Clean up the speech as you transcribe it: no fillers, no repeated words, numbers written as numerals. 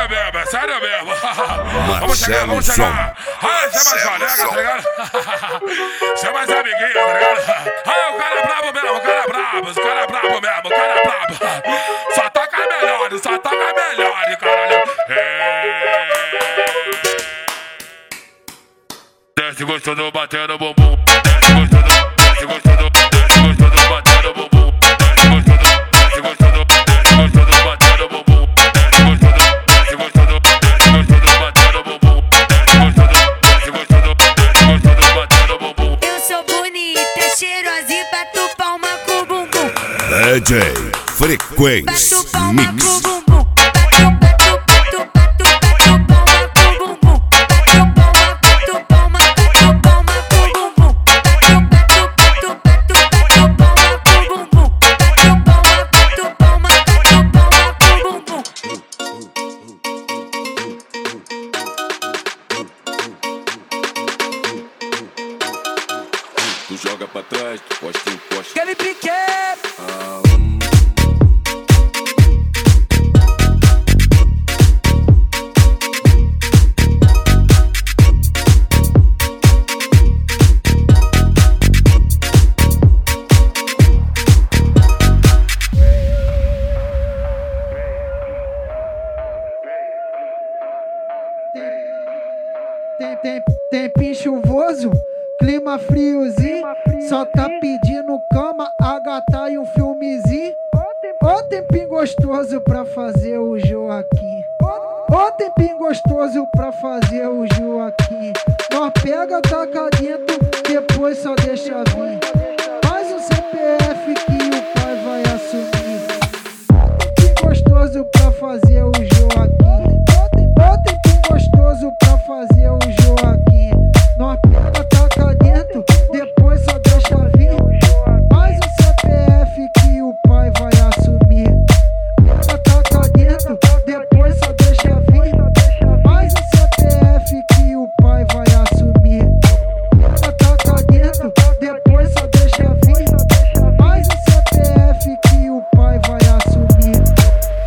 mesmo, é sério mesmo. Vamos chegar. Aí você é mais colega, tá ligado? Você é mais amiguinho, tá ligado? Aí o cara é brabo mesmo, o cara é brabo mesmo, o cara é brabo. Só toca melhor, caralho. Desce gostoso batendo bumbum. Desce gostoso batendo bumbum. Desce gostoso batendo bumbum. Desce gostoso batendo bumbum. Desce gostoso batendo bumbum. Eu sou bonita, cheirosa e bato palma com o bumbum. DJ Frequência Mix. Tu joga pra trás, tu posta, encosta. Aquele pique. Tempinho chuvoso, clima friozinho, só tá pedindo cama, a gata e um filmezinho. Ó tempinho gostoso pra fazer o Joaquim. Ó tempinho gostoso pra fazer o Joaquim. Nós pega, taca dentro, depois só deixa vir. Faz um CPF que o pai vai assumir. Ó tempinho gostoso pra fazer o